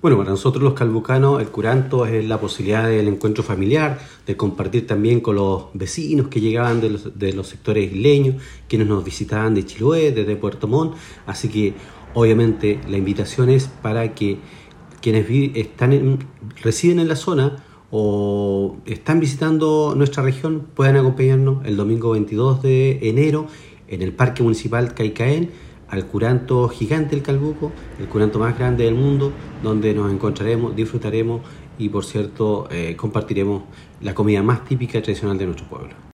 Bueno, para nosotros los calbucanos, el curanto es la posibilidad del encuentro familiar, de compartir también con los vecinos que llegaban de los sectores isleños, quienes nos visitaban de Chiloé, desde Puerto Montt. Así que, obviamente, la invitación es para que quienes residen en la zona o están visitando nuestra región puedan acompañarnos el domingo 22 de enero en el Parque Municipal Caicaén, al curanto gigante del Calbuco, el curanto más grande del mundo, donde nos encontraremos, disfrutaremos y, por cierto, compartiremos la comida más típica y tradicional de nuestro pueblo.